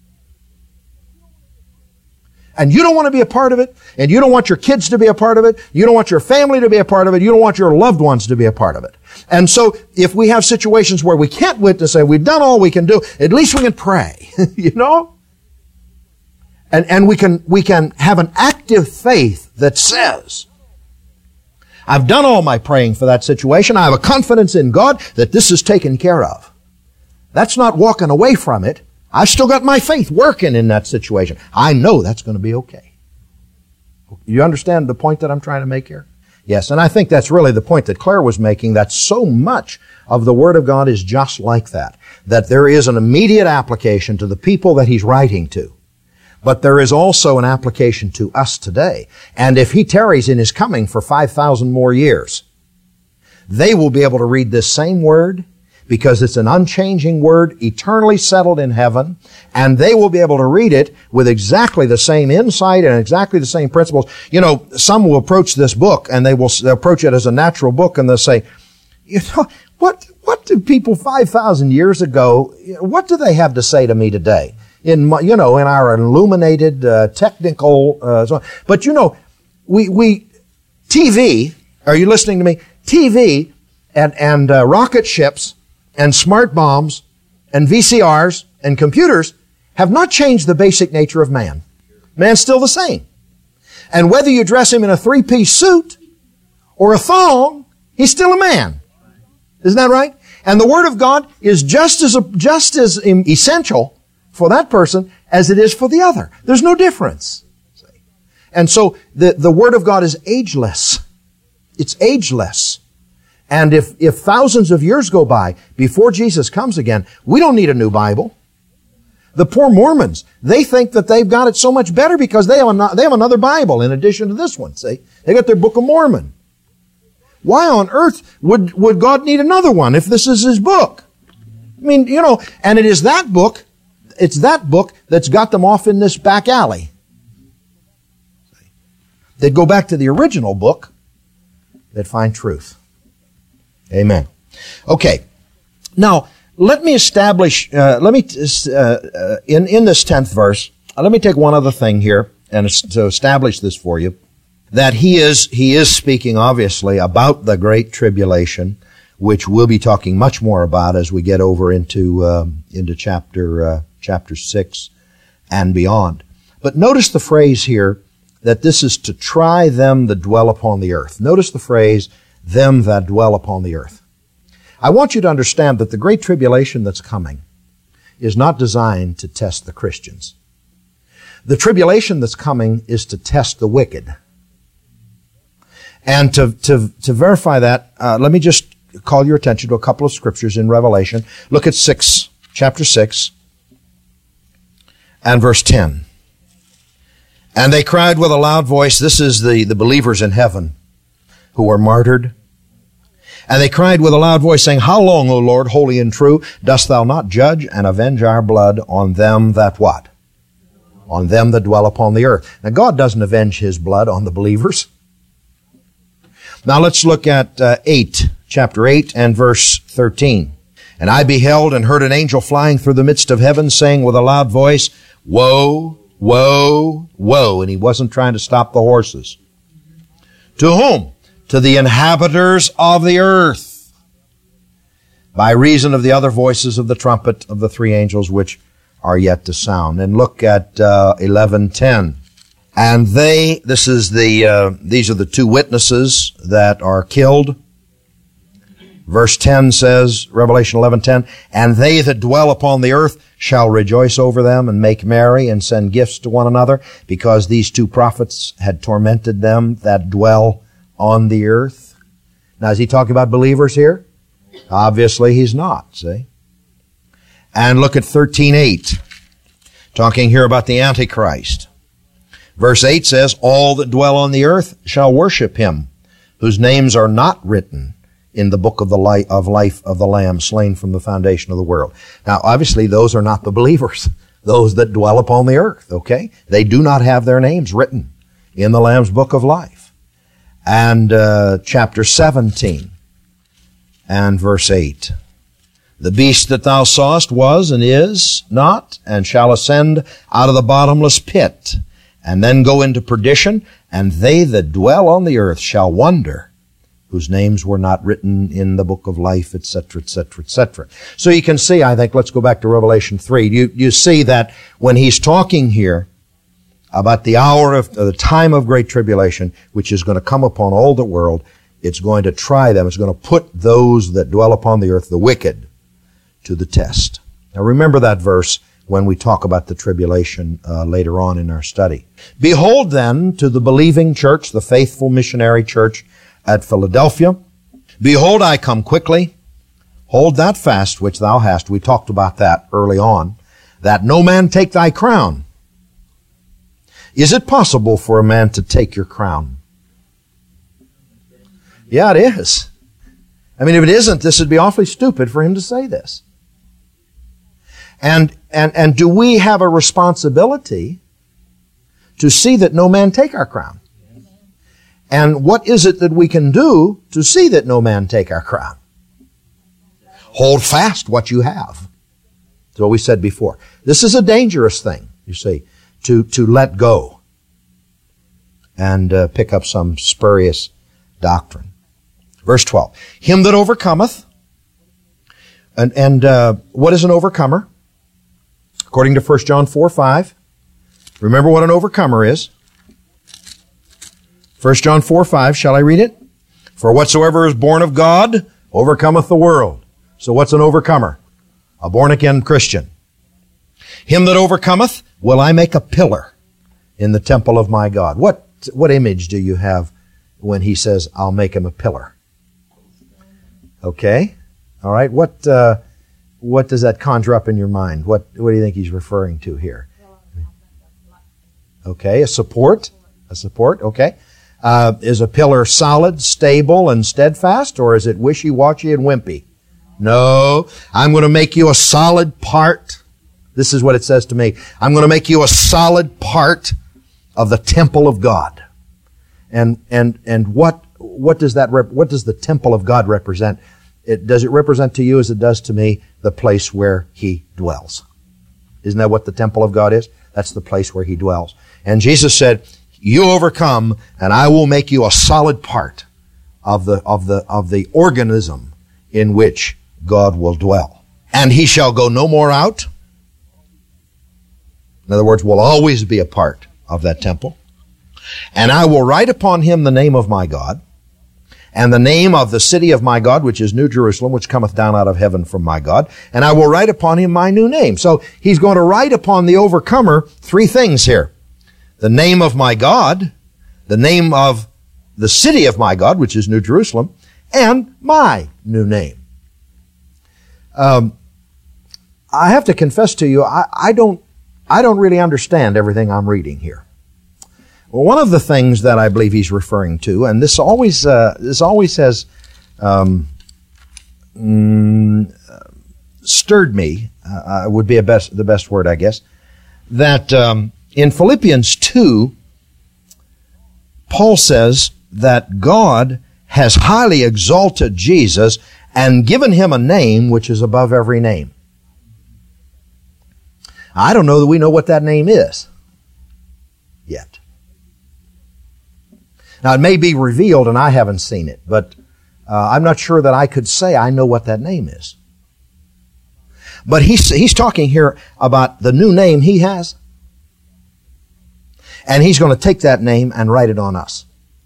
Speaker 1: And you don't want to be a part of it, and you don't want your kids to be a part of it, you don't want your family to be a part of it, you don't want your loved ones to be a part of it. And so, if we have situations where we can't witness and we've done all we can do, at least we can pray, you know? And, and we can, we can have an active faith that says, I've done all my praying for that situation, I have a confidence in God that this is taken care of. That's not walking away from it. I've still got my faith working in that situation. I know that's going to be okay. You understand the point that I'm trying to make here? Yes, and I think that's really the point that Claire was making, that so much of the Word of God is just like that. That there is an immediate application to the people that He's writing to. But there is also an application to us today. And if He tarries in His coming for five thousand more years, they will be able to read this same Word, because it's an unchanging word, eternally settled in heaven, and they will be able to read it with exactly the same insight and exactly the same principles. You know, some will approach this book, and they will approach it as a natural book, and they'll say, you know, what, what do people five thousand years ago, what do they have to say to me today? In, you know, in our illuminated, uh, technical, uh, so, but you know, we, we, T V, are you listening to me? T V and, and, uh, rocket ships, and smart bombs, and V C Rs, and computers have not changed the basic nature of man. Man's still the same. And whether you dress him in a three-piece suit or a thong, he's still a man. Isn't that right? And the Word of God is just as, just as essential for that person as it is for the other. There's no difference. And so the, the Word of God is ageless. It's ageless. And if, if thousands of years go by before Jesus comes again, we don't need a new Bible. The poor Mormons, they think that they've got it so much better because they have, an, they have another Bible in addition to this one, see? They got their Book of Mormon. Why on earth would, would God need another one if this is His book? I mean, you know, and it is that book, it's that book that's got them off in this back alley. They'd go back to the original book, they'd find truth. Amen. Okay. Now, let me establish, uh, let me, uh, uh, in, in this tenth verse, uh, let me take one other thing here and to establish this for you, that he is, he is speaking obviously about the great tribulation, which we'll be talking much more about as we get over into, um, into chapter, uh, chapter six and beyond. But notice the phrase here that this is to try them that dwell upon the earth. Notice the phrase, them that dwell upon the earth. I want you to understand that the great tribulation that's coming is not designed to test the Christians. The tribulation that's coming is to test the wicked. And to, to, to verify that, uh, let me just call your attention to a couple of scriptures in Revelation. Look at six, chapter six, and verse ten. And they cried with a loud voice, this is the, the believers in heaven who were martyred. And they cried with a loud voice, saying, how long, O Lord, holy and true, dost thou not judge and avenge our blood on them that what? On them that dwell upon the earth. Now, God doesn't avenge His blood on the believers. Now, let's look at uh, eight, chapter eight and verse thirteen. And I beheld and heard an angel flying through the midst of heaven, saying with a loud voice, woe, woe, woe. And he wasn't trying to stop the horses. To whom? To the inhabitants of the earth, by reason of the other voices of the trumpet of the three angels which are yet to sound. And look at uh, eleven ten. And they, this is the, uh, these are the two witnesses that are killed. Verse ten says, Revelation eleven ten, and they that dwell upon the earth shall rejoice over them and make merry and send gifts to one another, because these two prophets had tormented them that dwell on the earth. Now, is he talking about believers here? Obviously he's not, see? And look at thirteen eight, talking here about the Antichrist. Verse eight says, all that dwell on the earth shall worship him, whose names are not written in the book of the life of life of the Lamb slain from the foundation of the world. Now, obviously, those are not the believers, those that dwell upon the earth, okay? They do not have their names written in the Lamb's book of life. And uh, chapter seventeen and verse eight. The beast that thou sawest was and is not, and shall ascend out of the bottomless pit, and then go into perdition, and they that dwell on the earth shall wonder, whose names were not written in the book of life, et cetera, et cetera, et cetera. So you can see, I think, let's go back to Revelation three. You, you see that when he's talking here about the hour of, uh, the time of great tribulation, which is going to come upon all the world, it's going to try them. It's going to put those that dwell upon the earth, the wicked, to the test. Now remember that verse when we talk about the tribulation uh, later on in our study. Behold then to the believing church, the faithful missionary church at Philadelphia. Behold, I come quickly. Hold that fast which thou hast. We talked about that early on. That no man take thy crown. Is it possible for a man to take your crown? Yeah, it is. I mean, if it isn't, this would be awfully stupid for him to say this. And, and, and do we have a responsibility to see that no man take our crown? And what is it that we can do to see that no man take our crown? Hold fast what you have. That's what we said before. This is a dangerous thing, you see, to, to let go and uh, pick up some spurious doctrine. Verse twelve. Him that overcometh, and, and uh, what is an overcomer? According to First John four five. Remember what an overcomer is. First John four five, shall I read it? For whatsoever is born of God overcometh the world. So what's an overcomer? A born-again Christian. Him that overcometh will I make a pillar in the temple of my God. What, what image do you have when he says, I'll make him a pillar? Okay. All right. What, uh, what does that conjure up in your mind? What, what do you think he's referring to here? Okay. A support. A support. Okay. Uh, is a pillar solid, stable, and steadfast, or is it wishy-washy and wimpy? No. I'm going to make you a solid part. This is what it says to me. I'm going to make you a solid part of the temple of God. And, and, and what, what does that, rep- what does the temple of God represent? It, does it represent to you as it does to me the place where He dwells? Isn't that what the temple of God is? That's the place where He dwells. And Jesus said, you overcome, and I will make you a solid part of the, of the, of the organism in which God will dwell. And he shall go no more out. In other words, will always be a part of that temple. And I will write upon him the name of my God, and the name of the city of my God, which is New Jerusalem, which cometh down out of heaven from my God. And I will write upon him my new name. So he's going to write upon the overcomer three things here. The name of my God, the name of the city of my God, which is New Jerusalem, and my new name. Um, I have to confess to you, I, I don't, I don't really understand everything I'm reading here. Well, one of the things that I believe he's referring to, and this always, uh, this always has um, mm, stirred me, uh, would be a best, the best word, I guess, that um, in Philippians two, Paul says that God has highly exalted Jesus and given him a name which is above every name. I don't know that we know what that name is yet. Now, it may be revealed and I haven't seen it, but uh, I'm not sure that I could say I know what that name is. But he's, he's talking here about the new name he has. And he's going to take that name and write it on us.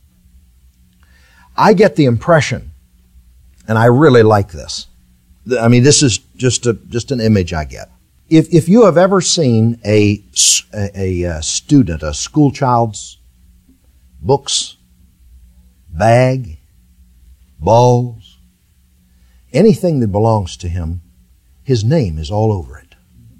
Speaker 1: I get the impression, and I really like this. I mean, this is just a, just an image I get. If, if you have ever seen a, a, a student, a school child's books, bag, balls, anything that belongs to him, his name is all over it.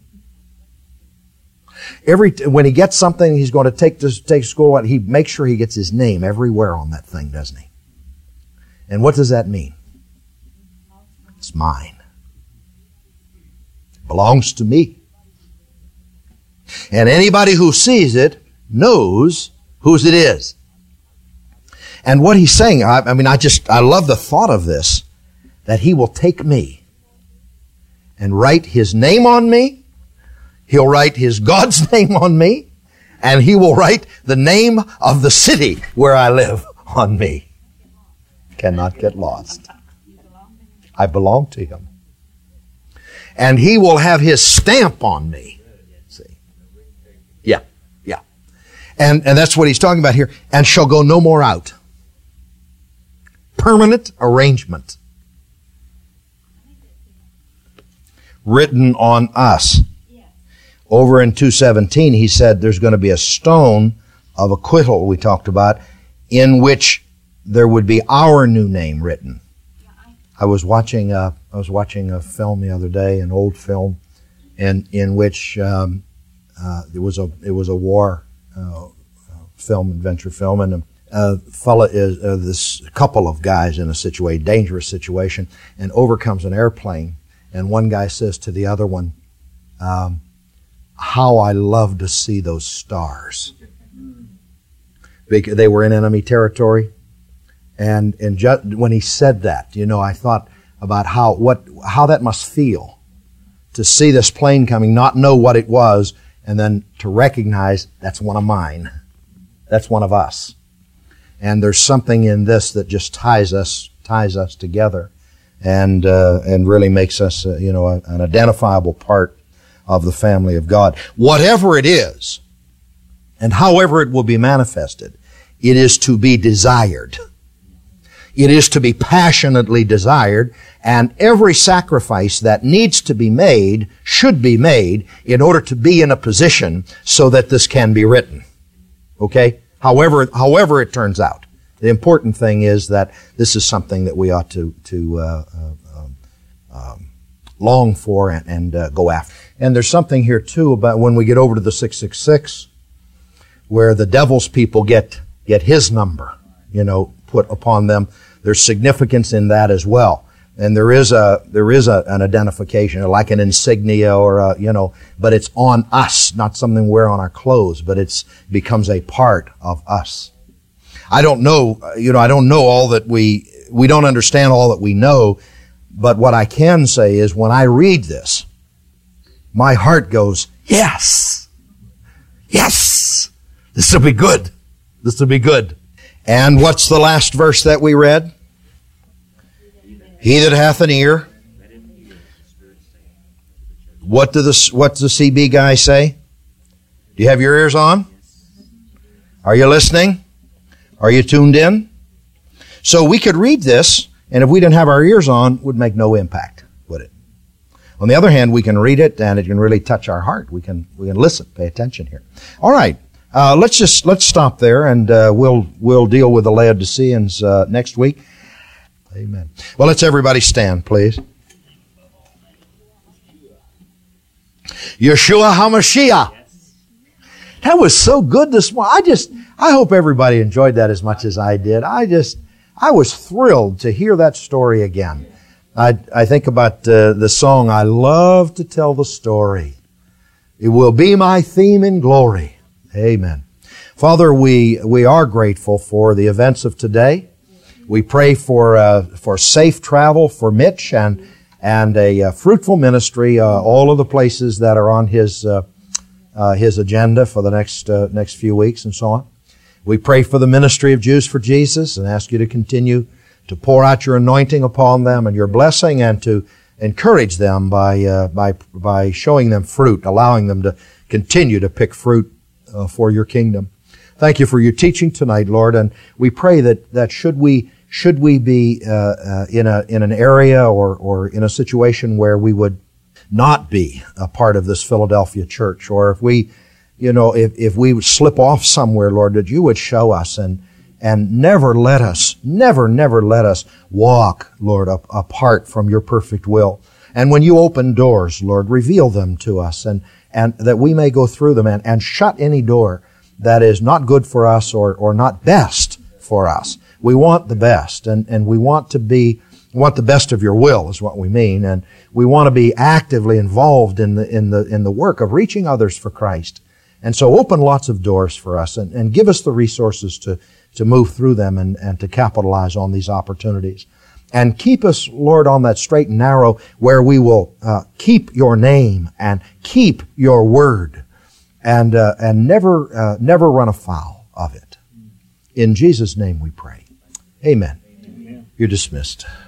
Speaker 1: Every when he gets something he's going to take to take to school, he makes sure he gets his name everywhere on that thing, doesn't he? And what does that mean? It's mine. It belongs to me. And anybody who sees it knows whose it is. And what he's saying, I, I mean, I just, I love the thought of this, that he will take me and write his name on me. He'll write his God's name on me. And he will write the name of the city where I live on me. Cannot get lost. I belong to him. And he will have his stamp on me. See? Yeah, yeah. And, and that's what he's talking about here. And shall go no more out. Permanent arrangement. Written on us. Over in two seventeen, he said there's going to be a stone of acquittal we talked about, in which there would be our new name written. I was watching a, I was watching a film the other day, an old film, in in which um, uh, it was a it was a war uh, film, adventure film, and a, a fella is uh, this couple of guys in a situation, dangerous situation, and overcomes an airplane, and one guy says to the other one, um, "How I love to see those stars." Because they were in enemy territory. And and just, when he said that, you know, I thought about how what how that must feel to see this plane coming, not know what it was, and then to recognize that's one of mine, that's one of us. And there's something in this that just ties us ties us together, and uh, and really makes us uh, you know a, an identifiable part of the family of God. Whatever it is, and however it will be manifested, it is to be desired. It is to be passionately desired, and every sacrifice that needs to be made should be made in order to be in a position so that this can be written. Okay? However, however it turns out. The important thing is that this is something that we ought to, to uh, uh, um, long for and, and uh, go after. And there's something here too about when we get over to the six six six, where the devil's people get, get his number, you know, put upon them. There's significance in that as well. And there is a, there is a, an identification, like an insignia or a, you know, but it's on us, not something we wear on our clothes, but it's, becomes a part of us. I don't know, you know, I don't know all that we, we don't understand all that we know, but what I can say is when I read this, my heart goes, yes, yes, this will be good. This will be good. And what's the last verse that we read? He that hath an ear. What do the, what's the C B guy say? Do you have your ears on? Are you listening? Are you tuned in? So we could read this, and if we didn't have our ears on, it would make no impact, would it? On the other hand, we can read it, and it can really touch our heart. We can, we can listen, pay attention here. All right. Uh, let's just, let's stop there, and, uh, we'll, we'll deal with the Laodiceans, uh, next week. Amen. Well, let's everybody stand, please. Yeshua HaMashiach. That was so good this morning. I just, I hope everybody enjoyed that as much as I did. I just, I was thrilled to hear that story again. I, I think about, uh, the song, I love to tell the story. It will be my theme in glory. Amen. Father, we, we are grateful for the events of today. We pray for, uh, for safe travel for Mitch and, and a uh, fruitful ministry, uh, all of the places that are on his, uh, uh, his agenda for the next, uh, next few weeks and so on. We pray for the ministry of Jews for Jesus and ask you to continue to pour out your anointing upon them and your blessing, and to, encourage them by uh, by by showing them fruit, allowing them to continue to pick fruit uh, for your kingdom. Thank you for your teaching tonight, Lord, and we pray that that should we should we be uh, uh, in a in an area or or in a situation where we would not be a part of this Philadelphia church, or if we, you know, if if we would slip off somewhere, Lord, that you would show us and and never let us, never, never let us walk, Lord, up, apart from your perfect will. And when you open doors, Lord, reveal them to us, and and that we may go through them and, and shut any door that is not good for us or, or not best for us. We want the best, and, and we want to be, want the best of your will is what we mean, and we want to be actively involved in the, in the, in the work of reaching others for Christ. And so open lots of doors for us and, and give us the resources to, to move through them and, and to capitalize on these opportunities. And keep us, Lord, on that straight and narrow where we will uh, keep your name and keep your word and uh, and never uh, never run afoul of it. In Jesus' name we pray. Amen. Amen. You're dismissed.